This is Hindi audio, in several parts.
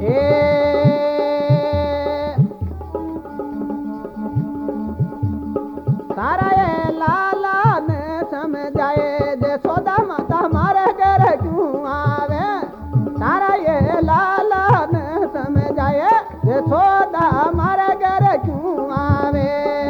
तारा ये लाला ने समझाए जसोदा माता मारे घर क्यों आवे। तारा ये लाला ने समझाए जसोदा मारे घर क्यों आवे।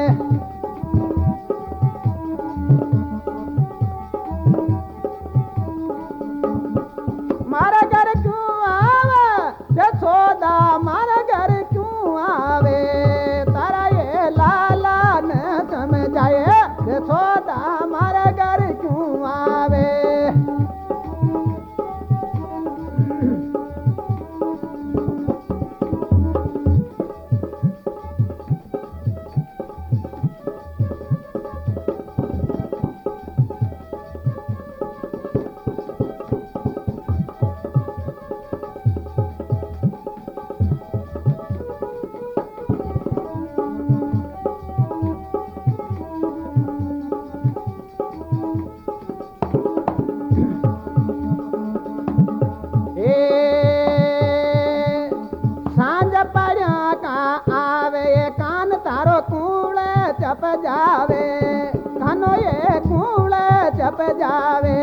मारे घर क्यों आवे जसोदा मारे घर क्यों आवे। तारा ये लाला ने समझाए जसोदा मारे घर क्यों आवे। चप जावे कानो ये कूड़ चप जावे।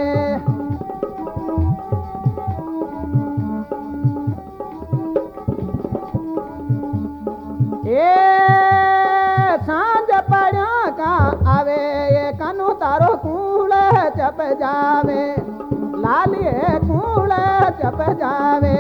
ये सांझ पड़िया का आवे ये कानो तारो कूड़ चप जावे। लाल ये कूड़ चप जावे।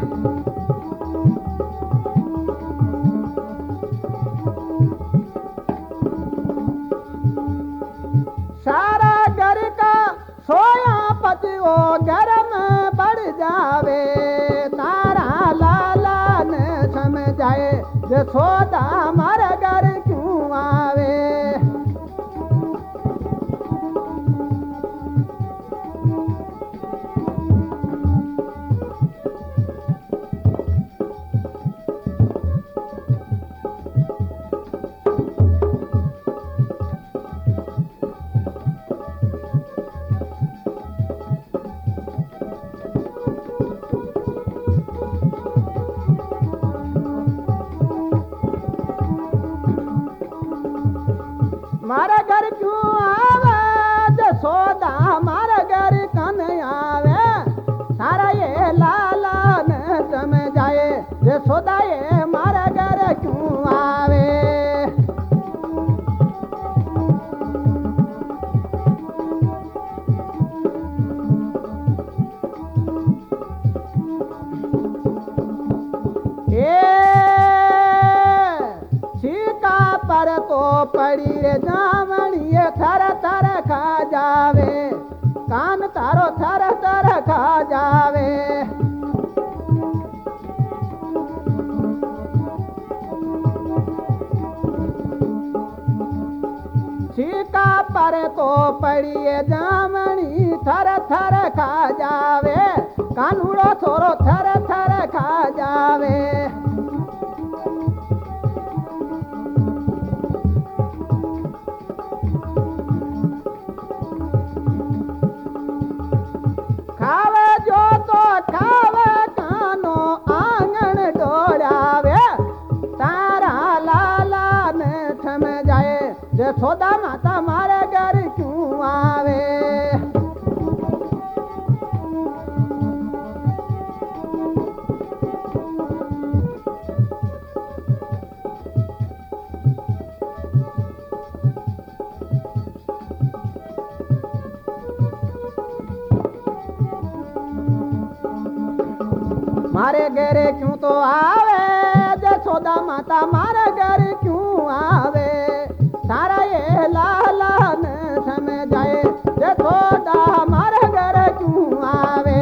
सारा घर का सोया पति वो गरम बढ़ जावे। तारा लाला ने समझाए जसोदा मारे घर क्यों आवे। मारा घर क्यों आवे जसोदा मारा घर कन आवे। सारा ये लाला ने समझाए जसोदा ये मारा घर क्यों आवे। सीका पर तो पड़ी रे जामणी थर थर खा जावे। कान तारो थर थर खा जावे। सीका पर तो पड़ी जामणी थर थर खा जावे। कानूड़ो थोरो थर थर खा जावे। खावे जो तो खावे कानो आंगन डोलावे। तारा लाला ने समझाए जसोदा माता मारे घर क्यों आवे। मारे घर क्यों तो आवे जसोदा माता मारे घर क्यों आवे। तारा ये लाला ने समझाए जसोदा मारे घर क्यों आवे।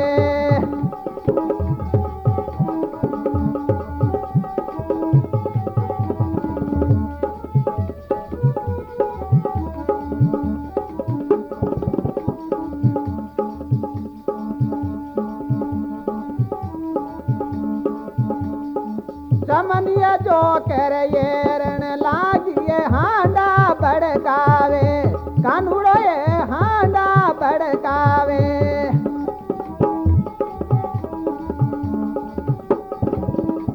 चमनिया जो कर ये रण लागिए हांडा बड़कावे। कानूड़ो ये हांडा बड़कावे।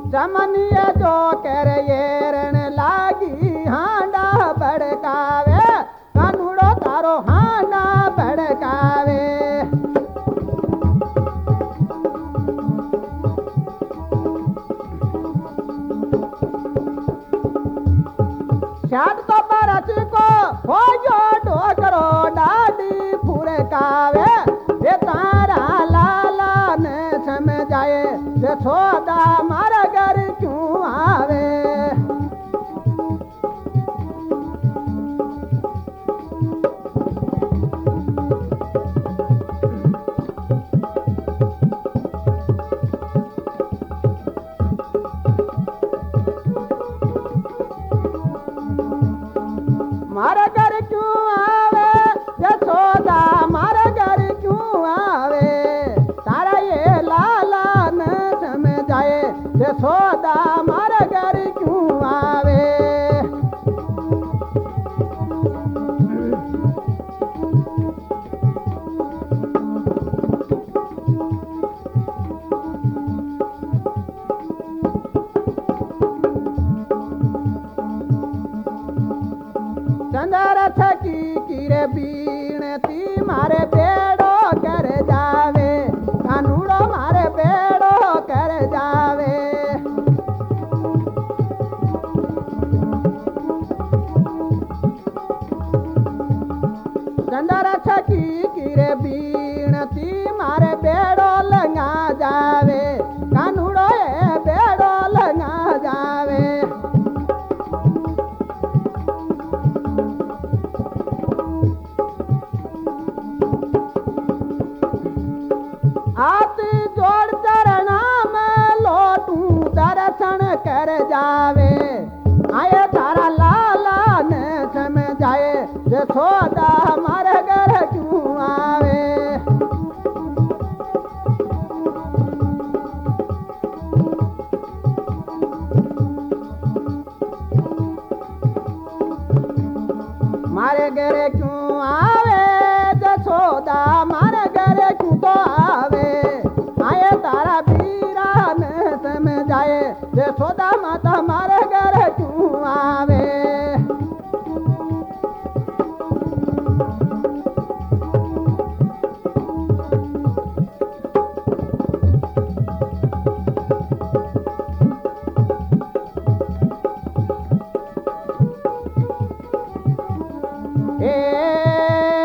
चमनिया जो कर ये रण लागी हांडा भड़कावे कानूड़ो तारो हांडा भड़कावे शाद तो बरस को हो जो डोकरो डाडी फुरकावे ये तारा लाला ने समझाए यशोदा मारा घर क्यों आवे मारा घर क्यों आवे यशोदा मारा घर क्यों आवे तारा ये लाला न समझाए यशोदा मारा घर क्यों आवे चंदर छकी किरे बीणती मारे बेड़ो कर जावे कानूड़ो मारे बेड़ो कर जावे चंदर छकी किरे बीणती मारे बेड़ो लंगा जावे कानूड़ो ए बेड़ो लंगा जावे आती जोड़ चरणा में लोटू दर्शन कर जावे आए तारा लाला ने समझाए यशोदा हमारे घर क्यों आवे मारे घर क्यों आवे यशोदा मारे घर क्यों तो आवे आए तारा बीरा ने समझाए यशोदा माता मारे घर क्यों आवे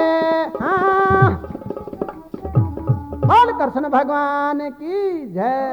कृष्ण भगवान की जय।